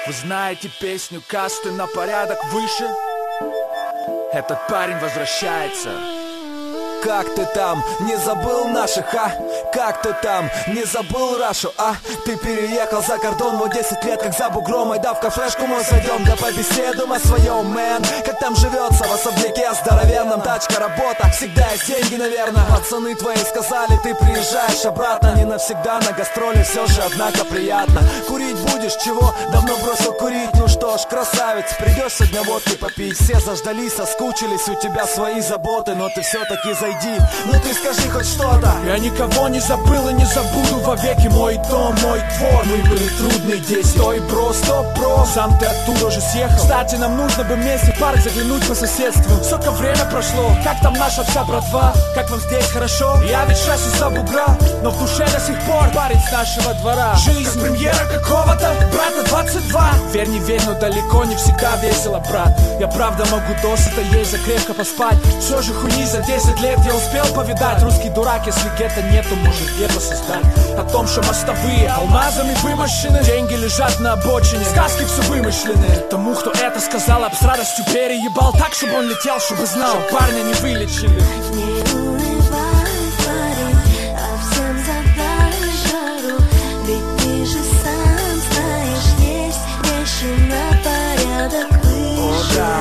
Вы знаете песню «Касты на порядок выше»? Этот парень возвращается. Как ты там, не забыл наших, а? Как ты там, не забыл Рашу, а? Ты переехал за кордон, вот 10 лет, как за бугром. Айда в кафешку мы зайдем, да побеседуем о своем, мэн. Как там живется в особняке здоровенном? Тачка, работа, всегда есть деньги, наверное. Пацаны твои сказали, ты приезжаешь обратно. Не навсегда на гастроли, все же, однако, приятно. Курить будешь, чего? Давно бросил курить, ну что ж, красавец. Придешь сегодня водки попить, все заждались, соскучились. У тебя свои заботы, но ты все-таки зайди. Ну ты скажи хоть что-то. Я никого не забыл и не забуду вовеки. Мой дом, мой двор. Мы были трудные 10. Стой, бро, стоп, бро. Сам ты оттуда уже съехал. Кстати, нам нужно бы вместе в парк заглянуть по соседству. Сколько время прошло, как там наша вся братва? Как вам здесь хорошо? Я ведь 6 из-за бугра, но в душе до сих пор парень с нашего двора. Жизнь как премьера какого-то брата 22. Верь, не верь, но далеко не всегда весело, брат. Я правда могу досыта есть, за крепко поспать. Все же хуйни за 10 лет я успел повидать. Русский дурак, если гетто нету, может где-то создать. О том, что мостовые алмазами вымощены, деньги лежат на обочине, сказки все вымышленные. Тому, кто это сказал, об с радостью переебал так, чтобы он летел, чтобы знал, парня не вылечили. Не унывай, парень, а всем задай жару. Ведь ты же сам знаешь, есть вещи на порядок выше. О, да,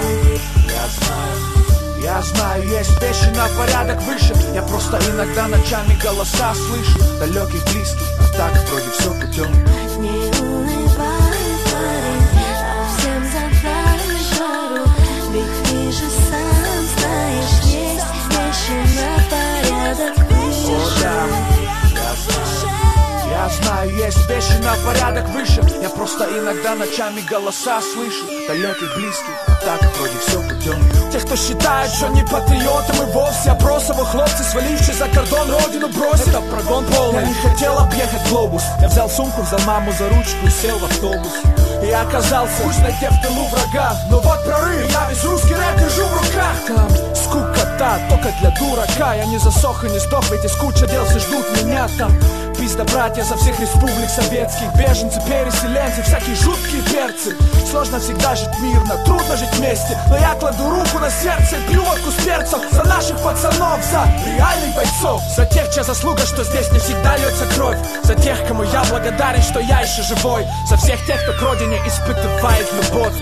я знаю, есть вещи на порядок выше. Я просто иногда ночами голоса слышу, далеких, близких, а так вроде все путем. Не унывай, парень, а всем задай жару. Ведь ты же сам знаешь, есть вещи на порядок выше. О, да, я знаю, есть вещи на порядок выше. Я просто иногда ночами голоса слышу, далеких, близких, а так вроде все путем. Тех, кто считает, что не патриотом и вовсе, а просто хлопцы, свалившие за кордон, родину бросили. Это прогон полный. Я не хотел объехать глобус. Я взял сумку, взял маму за ручку и сел в автобус. И я оказался, пусть найти в тылу врага, но вот прорыв, я весь русский рэп держу в руках. Там скукота, только для дурака. Я не засох и не сдох, ведь из куча дел все ждут меня там. Пизда, братья со всех республик советских, беженцы, переселенцы, всякие жуткие перцы. Сложно всегда жить мирно, трудно жить вместе, но я кладу руку на сердце и пью водку с перцем за наших пацанов, за реальных бойцов, за тех, чья заслуга, что здесь не всегда льется кровь, за тех, кому я благодарен, что я еще живой, за всех тех, кто к родине испытывает любовь.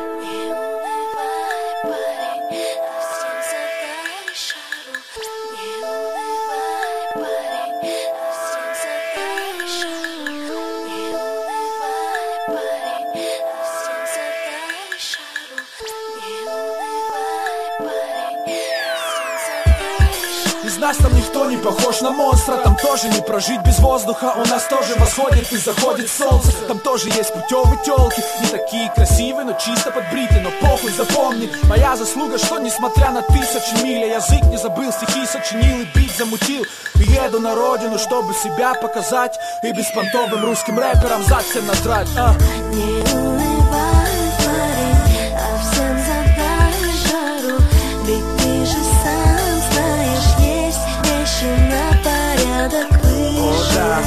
Из нас там никто не похож на монстра. Там тоже не прожить без воздуха. У нас тоже восходит и заходит солнце. Там тоже есть путевые телки, не такие красивые, но чисто подбриты. Но похуй, запомни, моя заслуга, что несмотря на 1000 миль, я язык не забыл, стихи сочинил и бит замутил. И еду на родину, чтобы себя показать, и беспонтовым русским рэперам за всем надрать. Не унывай, парень, а всем задай жару. Ведь ты же сам знаешь, есть вещи на порядок выше. О, да,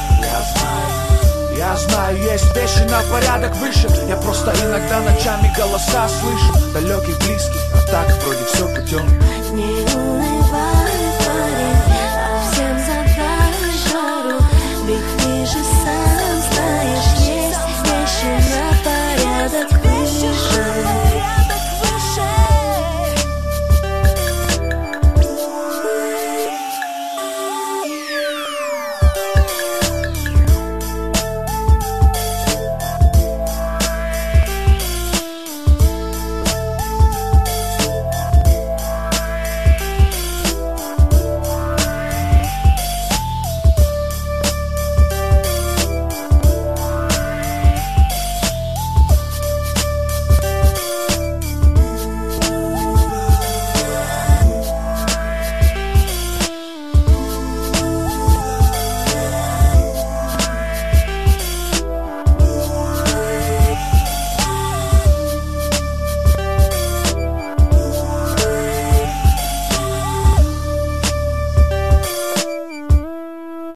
я знаю, есть вещи на порядок выше. Я просто иногда ночами голоса слышу, далеких, близких, а так вроде все путем. Не унывай,